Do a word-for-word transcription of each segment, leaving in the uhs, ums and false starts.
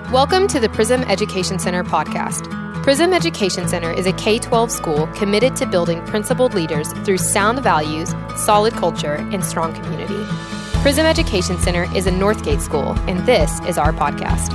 Welcome to the Prism Education Center podcast. Prism Education Center is a K twelve school committed to building principled leaders through sound values, solid culture, and strong community. Prism Education Center is a Northgate school, and this is our podcast.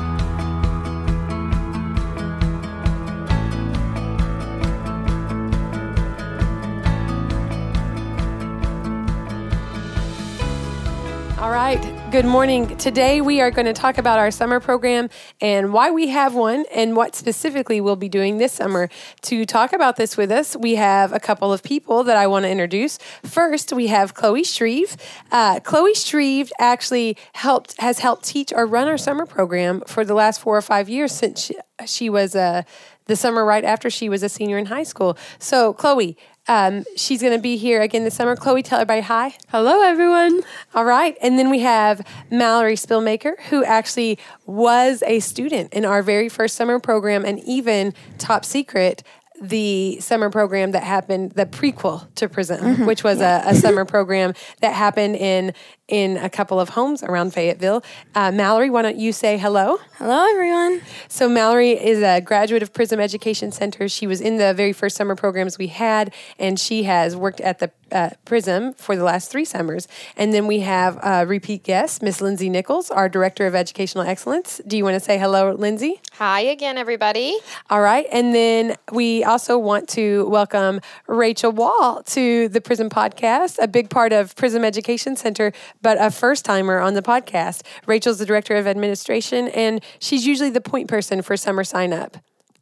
All right. Good morning. Today we are going to talk about our summer program and why we have one and what specifically we'll be doing this summer. To talk about this with us, we have a couple of people that I want to introduce. First, we have Chloe Shreve. Uh, Chloe Shreve actually helped has helped teach or run our summer program for the last four or five years since she, she was uh, the summer right after she was a senior in high school. So, Chloe, Um, she's going to be here again this summer. Chloe, tell everybody hi. Hello, everyone. All right. And then we have Mallory Spillmaker, who actually was a student in our very first summer program and even top secret, the summer program that happened, the prequel to Prism, mm-hmm. which was yeah. a, a summer program that happened in in a couple of homes around Fayetteville. Uh, Mallory, why don't you say hello? Hello, everyone. So Mallory is a graduate of Prism Education Center. She was in the very first summer programs we had, and she has worked at the uh, Prism for the last three summers. And then we have a repeat guest, Miss Lindsay Nichols, our Director of Educational Excellence. Do you want to say hello, Lindsay? Hi again, everybody. All right. And then we also want to welcome Rachel Wall to the Prism podcast, a big part of Prism Education Center, but a first-timer on the podcast. Rachel's the Director of Administration, and she's usually the point person for summer sign-up.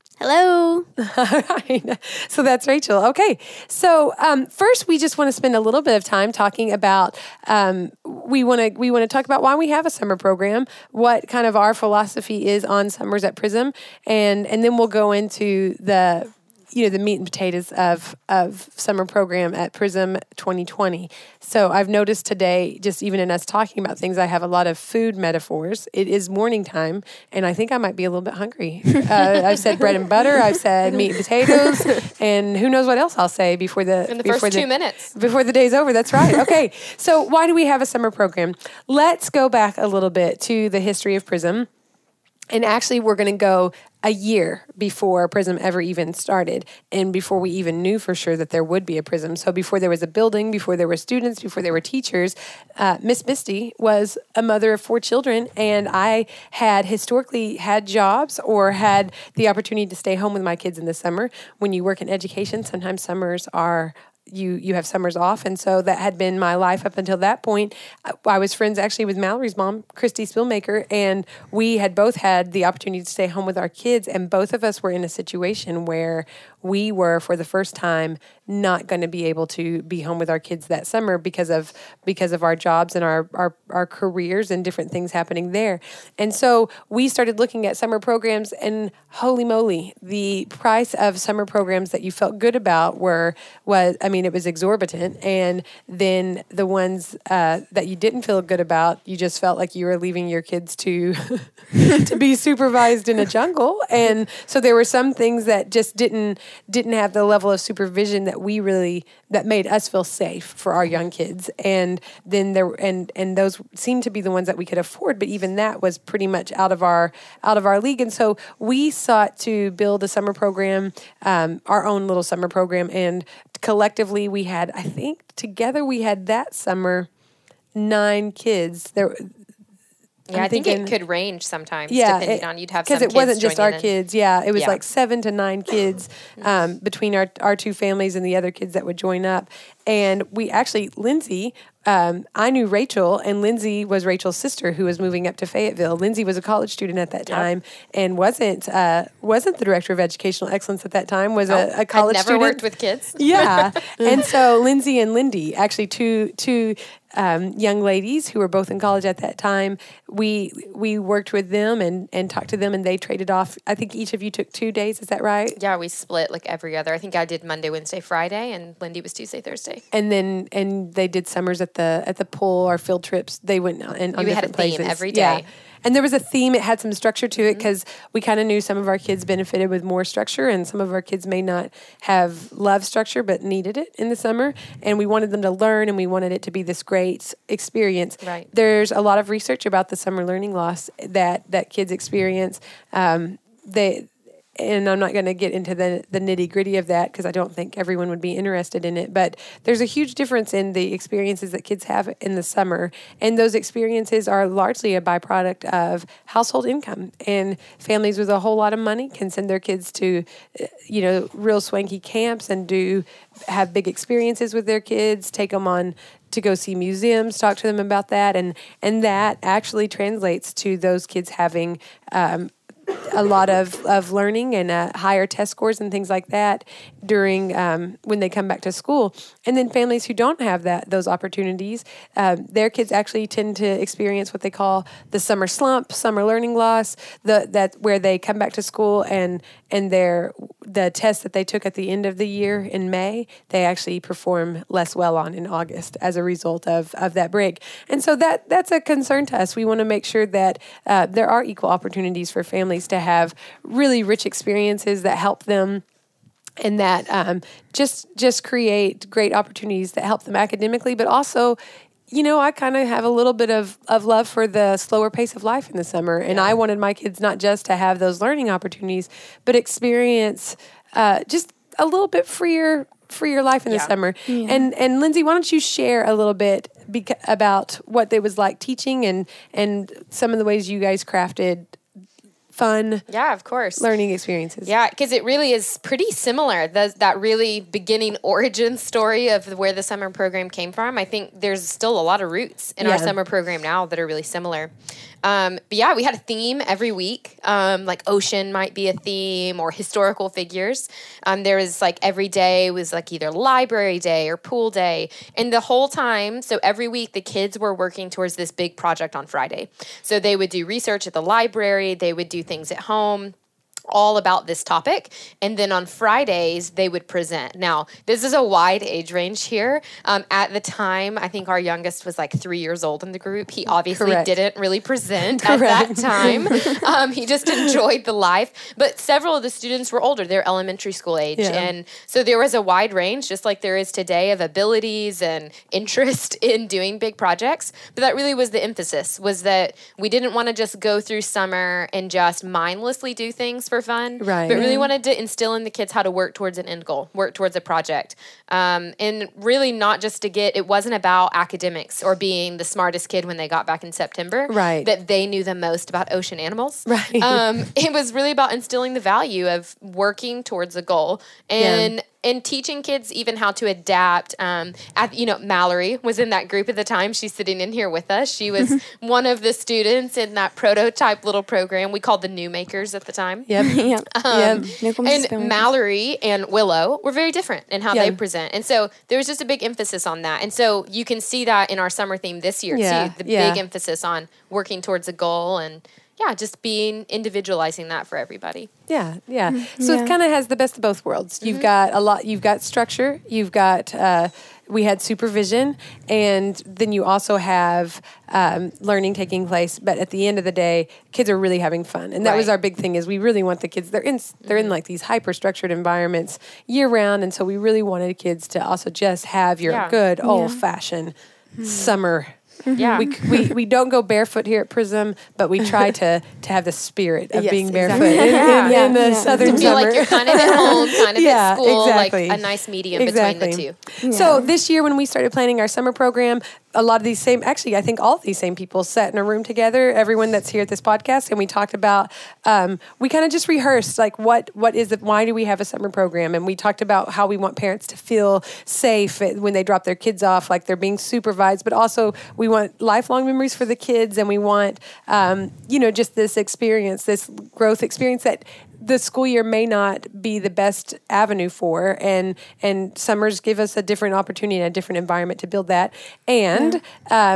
Hello. All right. So that's Rachel. Okay. So um, first, we just want to spend a little bit of time talking about. Um, we want to we want to talk about why we have a summer program, what kind of our philosophy is on summers at Prism, and and then we'll go into the. you know, the meat and potatoes of, of summer program at Prism twenty twenty. So I've noticed today, just even in us talking about things, I have a lot of food metaphors. It is morning time, and I think I might be a little bit hungry. Uh, I've said bread and butter, I've said meat and potatoes, and who knows what else I'll say before the... In the before first the, two minutes. Before the day's over, that's right. Okay, so why do we have a summer program? Let's go back a little bit to the history of Prism. And actually, we're going to go a year before Prism ever even started and before we even knew for sure that there would be a Prism. So before there was a building, before there were students, before there were teachers, uh, Miss Misty was a mother of four children, and I had historically had jobs or had the opportunity to stay home with my kids in the summer. When you work in education, sometimes summers are you you have summers off, and so that had been my life up until that point. I was friends actually with Mallory's mom, Christy Spillmaker, and we had both had the opportunity to stay home with our kids, and both of us were in a situation where we were, for the first time, not going to be able to be home with our kids that summer because of because of our jobs and our, our, our careers and different things happening there. And so we started looking at summer programs, and holy moly, the price of summer programs that you felt good about were, was, I mean, it was exorbitant. And then the ones uh, that you didn't feel good about, you just felt like you were leaving your kids to to be supervised in a jungle. And so there were some things that just didn't didn't have the level of supervision that we really, that made us feel safe for our young kids. And then there, and, and those seemed to be the ones that we could afford, but even that was pretty much out of our, out of our league. And so we sought to build a summer program, um, our own little summer program. And collectively we had, I think together we had that summer, nine kids. There Yeah, I'm I think thinking, it could range sometimes, yeah, depending it, on, you'd have some because kids it wasn't just our in. kids. Yeah, it was Yeah. like seven to nine kids um, between our, our two families and the other kids that would join up. And we actually, Lindsay, um, I knew Rachel, and Lindsay was Rachel's sister who was moving up to Fayetteville. Lindsay was a college student at that time yep. and wasn't uh, wasn't the Director of Educational Excellence at that time, was oh, a, a college I'd never student. worked with kids. Yeah. And so Lindsay and Lindy, actually two two um, young ladies who were both in college at that time, we we worked with them and, and talked to them, and they traded off. I think each of you took two days. Is that right? Yeah, we split like every other. I think I did Monday, Wednesday, Friday, and Lindy was Tuesday, Thursday. And then and they did summers at the at the pool or field trips. They went in, on we different had a theme places every day. Yeah. and there was a theme. It had some structure to it because we kind of knew some of our kids benefited with more structure, and some of our kids may not have loved structure but needed it in the summer. And we wanted them to learn, and we wanted it to be this great experience. Right. There's a lot of research about the summer learning loss that that kids experience. Um, they And I'm not going to get into the, the nitty gritty of that because I don't think everyone would be interested in it. But there's a huge difference in the experiences that kids have in the summer. And those experiences are largely a byproduct of household income. And families with a whole lot of money can send their kids to, you know, real swanky camps and do have big experiences with their kids, take them on to go see museums, talk to them about that. And, and that actually translates to those kids having um, a lot of, of learning and uh, higher test scores and things like that during um, when they come back to school. And then families who don't have that those opportunities, um, their kids actually tend to experience what they call the summer slump, summer learning loss. The that where they come back to school and and their the test that they took at the end of the year in May, they actually perform less well on in August as a result of of that break. And so that that's a concern to us. We want to make sure that uh, there are equal opportunities for families to have really rich experiences that help them and that um, just just create great opportunities that help them academically, but also, you know, I kind of have a little bit of, of love for the slower pace of life in the summer. And yeah. I wanted my kids not just to have those learning opportunities, but experience uh, just a little bit freer freer life in yeah. the summer. Yeah. And and Lindsay, why don't you share a little bit beca- about what it was like teaching and and some of the ways you guys crafted fun, yeah, of course, learning experiences. Yeah, because it really is pretty similar. The, that really beginning origin story of where the summer program came from. I think there's still a lot of roots in yeah. our summer program now that are really similar. Um, but yeah, we had a theme every week. Um, like ocean might be a theme or historical figures. Um, there was like every day was like either library day or pool day. And the whole time, so every week the kids were working towards this big project on Friday. So they would do research at the library. They would do things at home, all about this topic. And then on Fridays, they would present. Now, this is a wide age range here. Um, at the time, I think our youngest was like three years old in the group. He obviously Correct. didn't really present at that time. Um, he just enjoyed the life. But several of the students were older. They're elementary school age. Yeah. And so there was a wide range, just like there is today, of abilities and interest in doing big projects. But that really was the emphasis, was that we didn't want to just go through summer and just mindlessly do things for fun, right. but really wanted to instill in the kids how to work towards an end goal, work towards a project. Um, and really not just to get, it wasn't about academics or being the smartest kid when they got back in September, right. that they knew the most about ocean animals. Right. Um, it was really about instilling the value of working towards a goal and yeah. and teaching kids even how to adapt. Um, at, you know, Mallory was in that group at the time. She's sitting in here with us. She was one of the students in that prototype little program we called the New Makers at the time. Yep. yep. Um, yep. And Mallory and Willow were very different in how yeah. they present. And so there was just a big emphasis on that. And so you can see that in our summer theme this year yeah. too, the yeah. big emphasis on working towards a goal and yeah, just being individualizing that for everybody. Yeah, yeah. So yeah. it kind of has the best of both worlds. You've Mm-hmm. got a lot. You've got structure. You've got. Uh, we had supervision, and then you also have um, learning taking place. But at the end of the day, kids are really having fun, and that right. was our big thing. Is we really want the kids. They're in. They're mm-hmm. in like these hyper structured environments year round, and so we really wanted kids to also just have your Yeah. good Yeah. old fashioned mm-hmm. summer. Yeah. We, we we don't go barefoot here at Prism, but we try to to have the spirit of Yes, being barefoot exactly. in, in, Yeah. in the Yeah. southern To feel summer. like you're kind of at home, kind of Yeah, at school, exactly. like a nice medium Exactly. between the two. So Yeah. this year when we started planning our summer program, a lot of these same, actually, I think all of these same people sat in a room together, everyone that's here at this podcast, and we talked about, um, we kind of just rehearsed, like, what what is it, why do we have a summer program? And we talked about how we want parents to feel safe when they drop their kids off, like they're being supervised, but also we want lifelong memories for the kids, and we want, um, you know, just this experience, this growth experience that the school year may not be the best avenue for, and and summers give us a different opportunity and a different environment to build that. And um,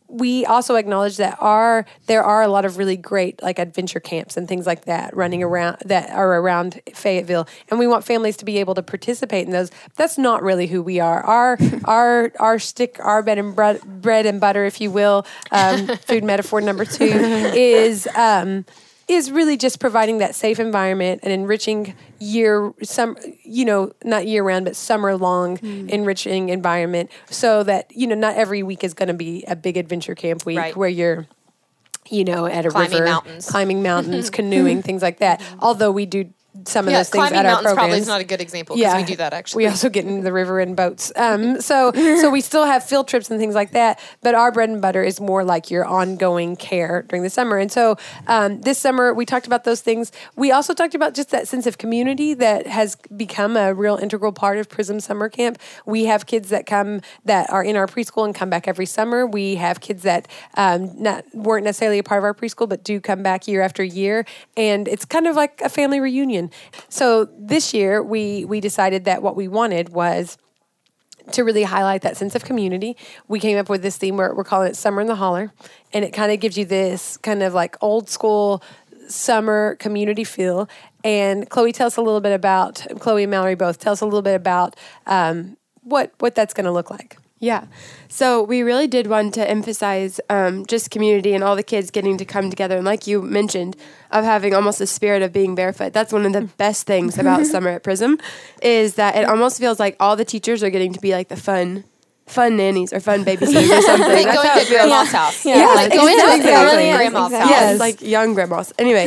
we also acknowledge that our there are a lot of really great like adventure camps and things like that running around that are around Fayetteville, and we want families to be able to participate in those. That's not really who we are. Our our our stick, our bread and bread, bread and butter, if you will, um, food metaphor number two is. Um, is really just providing that safe environment and enriching year, some, you know, not year round, but summer long mm. enriching environment so that, you know, not every week is going to be a big adventure camp week right. where you're, you know, at a climbing river, mountains. climbing mountains, canoeing, things like that. Although we do some of yeah, those things at our programs. Climbing mountains probably is not a good example because yeah, we do that actually. We also get in the river in boats. Um, so so we still have field trips and things like that, but our bread and butter is more like your ongoing care during the summer. And so um, this summer we talked about those things. We also talked about just that sense of community that has become a real integral part of Prism Summer Camp. We have kids that come that are in our preschool and come back every summer. We have kids that um, not weren't necessarily a part of our preschool but do come back year after year. And it's kind of like a family reunion. So this year we we decided that what we wanted was to really highlight that sense of community. We came up with this theme where we're calling it Summer in the Holler, and it kind of gives you this kind of like old school summer community feel. And Chloe, tell us a little bit about, Chloe and Mallory both, tell us a little bit about um, what what that's going to look like. Yeah. So we really did want to emphasize um, just community and all the kids getting to come together. And like you mentioned, of having almost a spirit of being barefoot. That's one of the best things about summer at Prism is that it almost feels like all the teachers are getting to be like the fun fun nannies or fun babysitters or something. Like going to grandma's yeah. house. Yeah, yeah. Like going exactly. to exactly. grandma's exactly. house. Yes, like young grandmas. Anyway.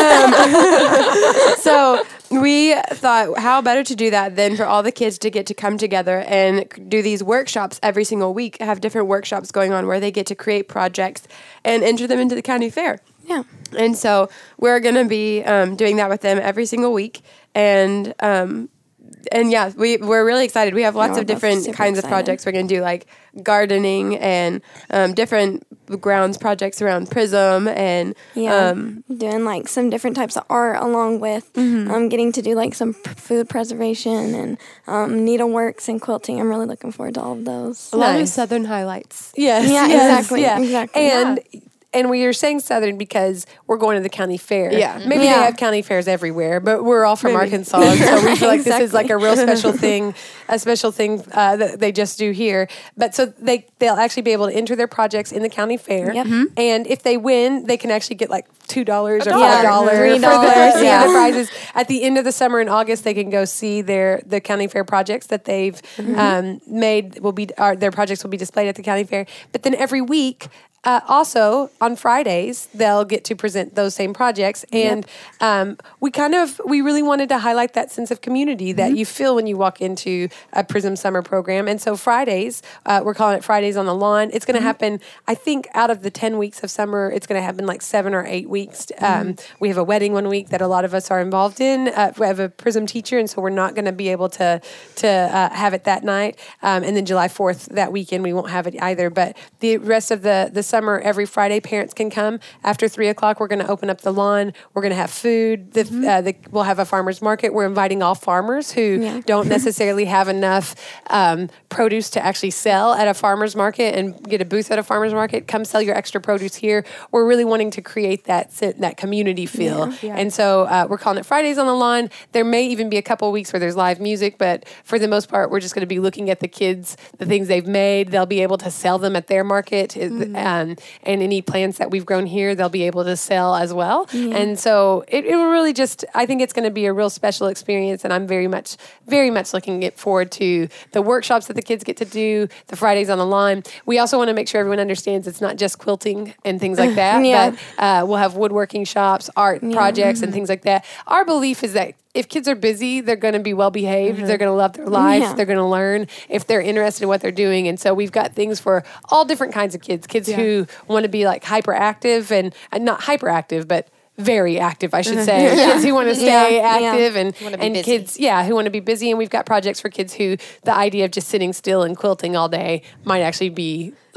Um, so we thought how better to do that than for all the kids to get to come together and do these workshops every single week, have different workshops going on where they get to create projects and enter them into the county fair. Yeah. And so we're going to be um, doing that with them every single week. And um, and yeah, we, we're really excited. We have lots Yeah, of different kinds excited. of projects we're going to do, like gardening and um, different grounds projects around Prism and yeah, um, doing like some different types of art along with mm-hmm. um, getting to do like some p- food preservation and um, needleworks and quilting. I'm really looking forward to all of those. a lot Nice. of Southern highlights. Yes. Yeah, yes, exactly, yeah. exactly. And and we are saying Southern because we're going to the county fair. Yeah. Maybe Yeah. they have county fairs everywhere, but we're all from Maybe. Arkansas, and so we feel like this is Exactly. like a real special thing, a special thing uh, that they just do here. But so they they'll actually be able to enter their projects in the county fair, Yep. and if they win, they can actually get like two dollars or dollar. five dollars Three for the, dollars, yeah, yeah. the prizes. At the end of the summer in August, they can go see their the county fair projects that they've um, made. Will be are, their projects will be displayed at the county fair. But then every week. Uh, also, on Fridays, they'll get to present those same projects. And um, we kind of, we really wanted to highlight that sense of community that you feel when you walk into a Prism summer program. And so Fridays, uh, we're calling it Fridays on the Lawn. It's going to happen, I think, out of the ten weeks of summer, it's going to happen like seven or eight weeks. Um, we have a wedding one week that a lot of us are involved in. Uh, we have a Prism teacher, and so we're not going to be able to, to uh, have it that night. Um, and then July fourth, that weekend, we won't have it either. But the rest of the, the summer, every Friday, parents can come. After three o'clock, we're going to open up the lawn. We're going to have food. The, mm-hmm. uh, the, we'll have a farmer's market. We're inviting all farmers who Yeah. don't necessarily have enough um, produce to actually sell at a farmer's market and get a booth at a farmer's market. Come sell your extra produce here. We're really wanting to create that that community feel. Yeah. Yeah. And so uh, we're calling it Fridays on the Lawn. There may even be a couple of weeks where there's live music, but for the most part, we're just going to be looking at the kids, the things they've made. They'll be able to sell them at their market. Mm-hmm. Um, and any plants that we've grown here, they'll be able to sell as well. Yeah. And so it, it will really just, I think it's going to be a real special experience. And I'm very much, very much looking it forward to the workshops that the kids get to do, the Fridays on the Lawn. We also want to make sure everyone understands it's not just quilting and things like that, Yeah. but uh, we'll have woodworking shops, art Yeah. projects, and things like that. Our belief is that if kids are busy, they're going to be well behaved. Mm-hmm. They're going to love their life. Yeah. They're going to learn if they're interested in what they're doing. And so we've got things for all different kinds of kids. Kids Yeah. who want to be like hyperactive and uh, not hyperactive, but very active, I should say. Yeah. Kids who want to stay Yeah. active Yeah. and Wanna be and busy. kids, yeah, who want to be busy. And we've got projects for kids who the idea of just sitting still and quilting all day might actually be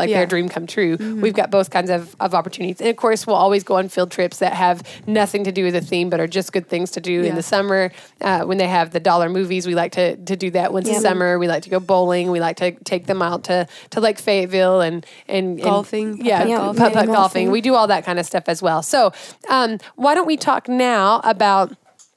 like Yeah. their dream come true. We've got both kinds of, of opportunities. And of course, we'll always go on field trips that have nothing to do with the theme, but are just good things to do Yeah. in the summer. Uh, when they have the dollar movies, we like to, to do that once a Yep. summer. We like to go bowling. We like to take them out to, to Lake Fayetteville and, and, and Golfing, yeah, putt-putt Yeah, putt-putt golfing. golfing. golfing. We do all that kind of stuff as well. So um, why don't we talk now about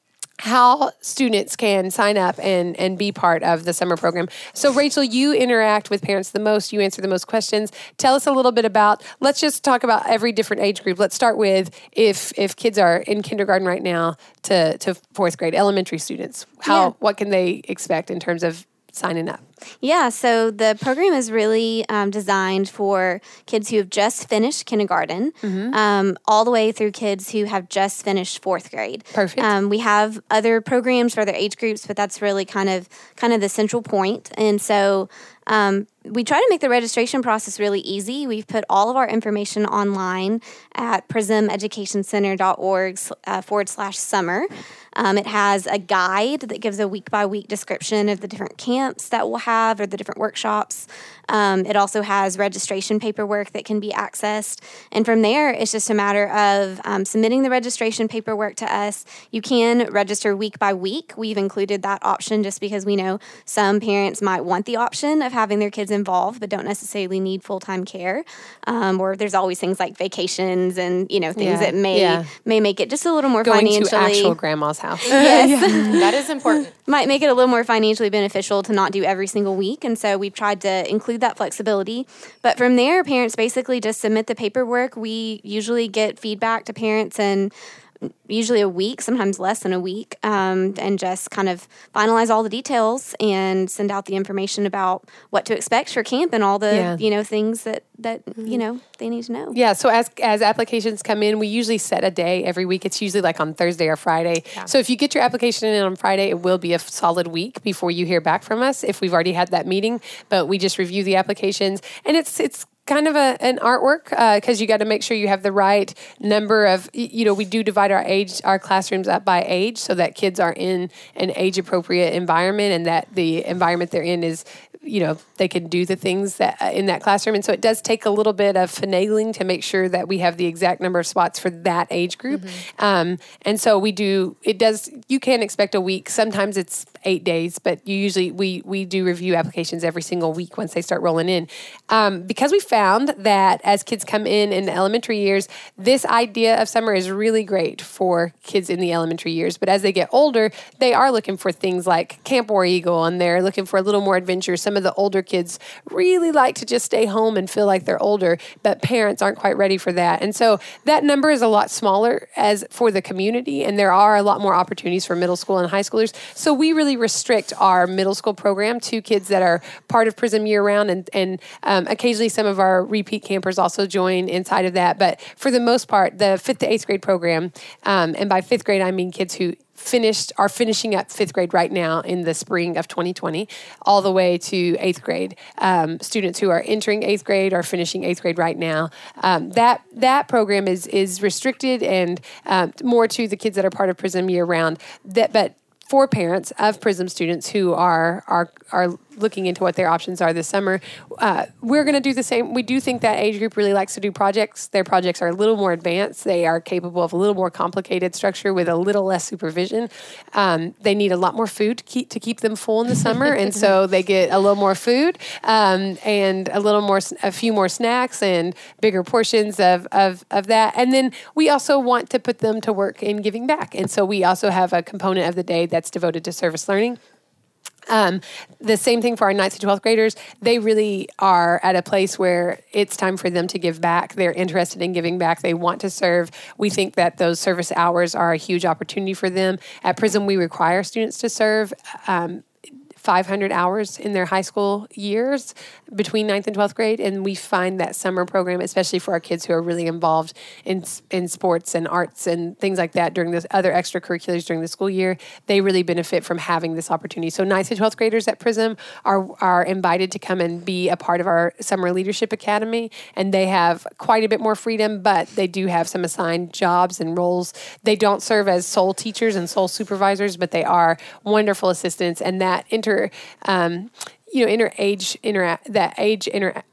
how students can sign up and, and be part of the summer program. So Rachel, you interact with parents the most, you answer the most questions. Tell us a little bit about, let's just talk about every different age group. Let's start with if if kids are in kindergarten right now to, to fourth grade, elementary students, how Yeah. what can they expect in terms of signing up? Yeah, so the program is really um, designed for kids who have just finished kindergarten, um, all the way through kids who have just finished fourth grade. Perfect. Um, we have other programs for other age groups, but that's really kind of kind of the central point. And so um, we try to make the registration process really easy. We've put all of our information online at prism education center dot org uh, forward slash summer. Um, it has a guide that gives a week by week description of the different camps that we'll have or the different workshops. Um, it also has registration paperwork that can be accessed. And from there, it's just a matter of um, submitting the registration paperwork to us. You can register week by week. We've included that option just because we know some parents might want the option of having their kids involved, but don't necessarily need full-time care. Um, or there's always things like vacations and, you know, things Yeah, that may yeah. may make it just a little more Going financially. to actual grandma's house. Yes. That is important. Might make it a little more financially beneficial to not do every single week. And so we've tried to include that flexibility. But from there, parents basically just submit the paperwork. We usually get feedback to parents in usually a week, sometimes less than a week, um, and just kind of finalize all the details and send out the information about what to expect for camp and all the, Yeah. you know, things that, that you know, they need to know. Yeah, so as as applications come in, we usually set a day every week. It's usually like on Thursday or Friday. So if you get your application in on Friday, it will be a solid week before you hear back from us if we've already had that meeting. But we just review the applications, and it's it's kind of a, an artwork because uh, you got to make sure you have the right number of, you know, we do divide our age, our classrooms up by age so that kids are in an age appropriate environment and that the environment they're in is, you know, they can do the things that uh, in that classroom. And so it does take a little bit of finagling to make sure that we have the exact number of spots for that age group. Mm-hmm. Um, and so we do, it does, you can expect a week. Sometimes it's eight days, but you usually, we, we do review applications every single week once they start rolling in. Um, because we found that as kids come in in the elementary years, this idea of summer is really great for kids in the elementary years. But as they get older, they are looking for things like Camp War Eagle, and they're looking for a little more adventure. Some of the older kids really like to just stay home and feel like they're older, but parents aren't quite ready for that. And so that number is a lot smaller as for the community, and there are a lot more opportunities for middle school and high schoolers. So we really restrict our middle school program to kids that are part of PRISM year-round, and, and um, occasionally some of our repeat campers also join inside of that. But for the most part, the fifth to eighth grade program, um, and by fifth grade, I mean kids who finished are finishing up fifth grade right now in the spring of twenty twenty, all the way to eighth grade. Um, students who are entering eighth grade are finishing eighth grade right now. Um, that that program is is restricted and um, more to the kids that are part of PRISM year round. That, but for parents of PRISM students who are are are looking into what their options are this summer, uh, we're going to do the same. We do think that age group really likes to do projects. Their projects are a little more advanced. They are capable of a little more complicated structure with a little less supervision. Um, they need a lot more food to keep, to keep them full in the summer, and so they get a little more food um, and a little more, a few more snacks and bigger portions of, of, of that. And then we also want to put them to work in giving back. And so we also have a component of the day that's devoted to service learning. Um, the same thing for our ninth to twelfth graders. They really are at a place where it's time for them to give back. They're interested in giving back. They want to serve. We think that those service hours are a huge opportunity for them. At PRISM, we require students to serve um, five hundred hours in their high school years between ninth and twelfth grade. And we find that summer program, especially for our kids who are really involved in in sports and arts and things like that during this other extracurriculars during the school year, they really benefit from having this opportunity. So ninth to twelfth graders at PRISM are, are invited to come and be a part of our Summer Leadership Academy. And they have quite a bit more freedom, but they do have some assigned jobs and roles. They don't serve as sole teachers and sole supervisors, but they are wonderful assistants. And that inter Um, you know, inter age, inter that age inter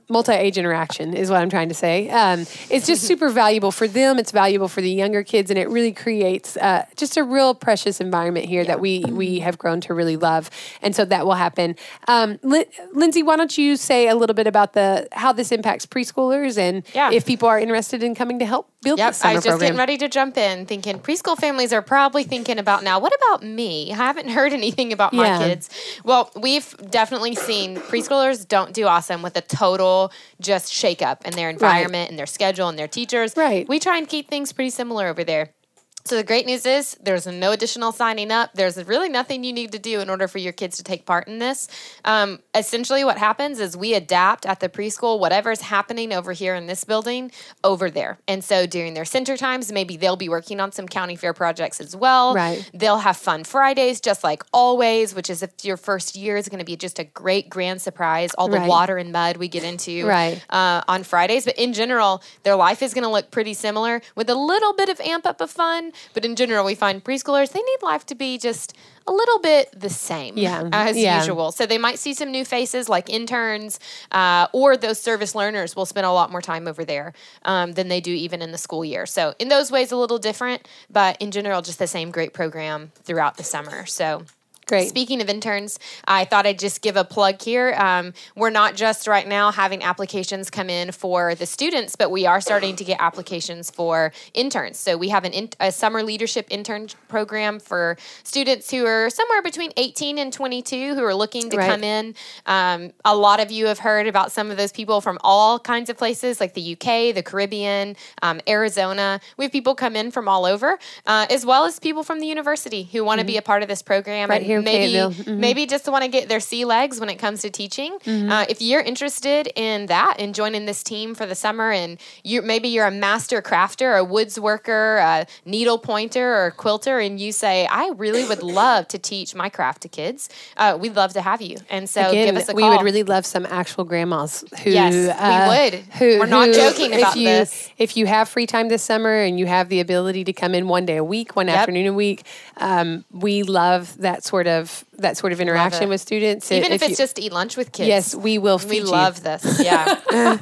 multi-age interaction is what I'm trying to say. Um, it's just super valuable for them. It's valuable for the younger kids, and it really creates uh, just a real precious environment here yeah. that we we have grown to really love. And so that will happen. Um, Lin- Lindsay, why don't you say a little bit about the how this impacts preschoolers and yeah. if people are interested in coming to help build yep, this summer I was just program. getting ready to jump in, thinking preschool families are probably thinking about now, what about me? I haven't heard anything about my Yeah. kids. Well, we've definitely seen preschoolers don't do awesome with a total just shake up in their environment Right. and their schedule and their teachers. Right. We try and keep things pretty similar over there. So the great news is there's no additional signing up. There's really nothing you need to do in order for your kids to take part in this. Um, essentially what happens is we adapt at the preschool whatever's happening over here in this building over there. And so during their center times, maybe they'll be working on some county fair projects as well. Right. They'll have fun Fridays just like always, which is if your first year is going to be just a great grand surprise. All the Right. water and mud we get into Right. uh, on Fridays. But in general, their life is going to look pretty similar with a little bit of amp up of fun. But in general, we find preschoolers, they need life to be just a little bit the same Yeah. as Yeah. usual. So they might see some new faces like interns uh, or those service learners will spend a lot more time over there um, than they do even in the school year. So in those ways, a little different, but in general, just the same great program throughout the summer. So Great. Speaking of interns, I thought I'd just give a plug here. Um, we're not just right now having applications come in for the students, but we are starting to get applications for interns. So we have an in, a summer leadership intern program for students who are somewhere between eighteen and twenty-two who are looking to Right. come in. Um, a lot of you have heard about some of those people from all kinds of places like the U K, the Caribbean, um, Arizona. We have people come in from all over, uh, as well as people from the university who want to mm-hmm. be a part of this program. Right and here in maybe Mm-hmm. maybe just want to get their sea legs when it comes to teaching. Mm-hmm. Uh, if you're interested in that and joining this team for the summer, and you maybe you're a master crafter, a woods worker, a needle pointer, or a quilter, and you say, I really would love to teach my craft to kids, uh, we'd love to have you. And so Again, give us a we call. would really love some actual grandmas who. Yes, we uh, would. Who, We're not who, joking if about you, this. If you have free time this summer and you have the ability to come in one day a week, one Yep. afternoon a week, um, we love that sort of that sort of interaction it. with students. Even if, if it's you, just to eat lunch with kids. yes, we will. We feed you. love this. Yeah.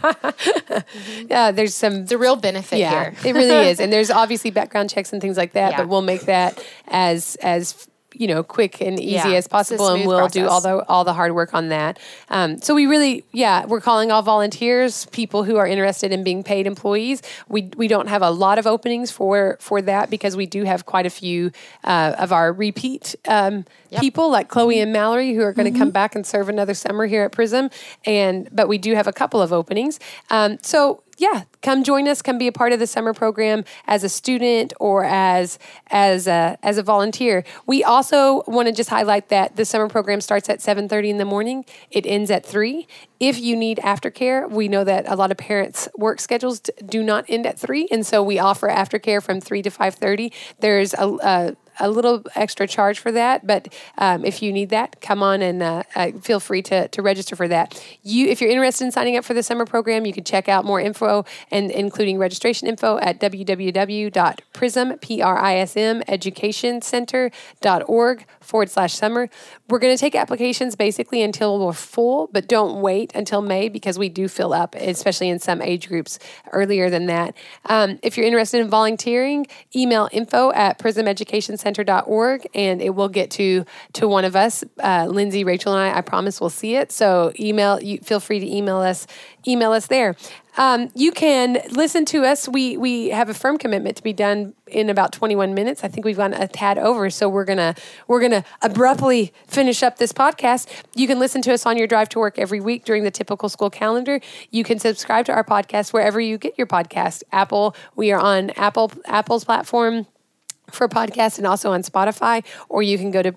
Uh, there's some. It's a real benefit Yeah, here. it really is, and there's obviously background checks and things like that. Yeah. But we'll make that as as you know quick and easy Yeah, as it's a possible, and smooth we'll do all process. the all the hard work on that. Um, so we really, yeah, we're calling all volunteers, people who are interested in being paid employees. We we don't have a lot of openings for for that because we do have quite a few uh, of our repeat um, Yep. people like Chloe and Mallory who are going to come back and serve another summer here at Prism, and but we do have a couple of openings. Um, so. Yeah, come join us. Come be a part of the summer program as a student or as as a, as a volunteer. We also want to just highlight that the summer program starts at seven thirty in the morning. It ends at three. If you need aftercare, we know that a lot of parents' work schedules d- do not end at three, and so we offer aftercare from three to five thirty. There's a, a a little extra charge for that, but um, if you need that, come on and uh, uh, feel free to, to register for that. You, if you're interested in signing up for the summer program, you can check out more info and including registration info at www.prism, P-R-I-S-M, educationcenter.org forward slash summer. We're going to take applications basically until we're full, but don't wait until May because we do fill up, especially in some age groups earlier than that. Um, if you're interested in volunteering, email info at prism education center dot org and it will get to to one of us. Uh, Lindsay, Rachel, and I, I promise we'll see it. So email, you feel free to email us, email us there. Um, you can listen to us. We we have a firm commitment to be done in about twenty-one minutes. I think we've gone a tad over, so we're gonna we're gonna abruptly finish up this podcast. You can listen to us on your drive to work every week during the typical school calendar. You can subscribe to our podcast wherever you get your podcast. Apple, we are on Apple Apple's platform for podcasts and also on Spotify, or you can go to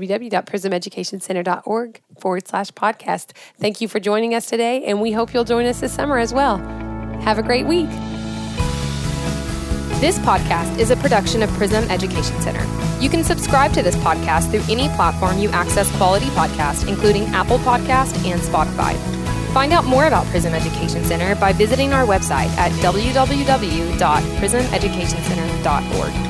www.prismeducationcenter.org forward slash podcast. Thank you for joining us today, and we hope you'll join us this summer as well. Have a great week. This podcast is a production of Prism Education Center. You can subscribe to this podcast through any platform you access quality podcasts, including Apple Podcast and Spotify. Find out more about Prism Education Center by visiting our website at w w w dot prism education center dot org.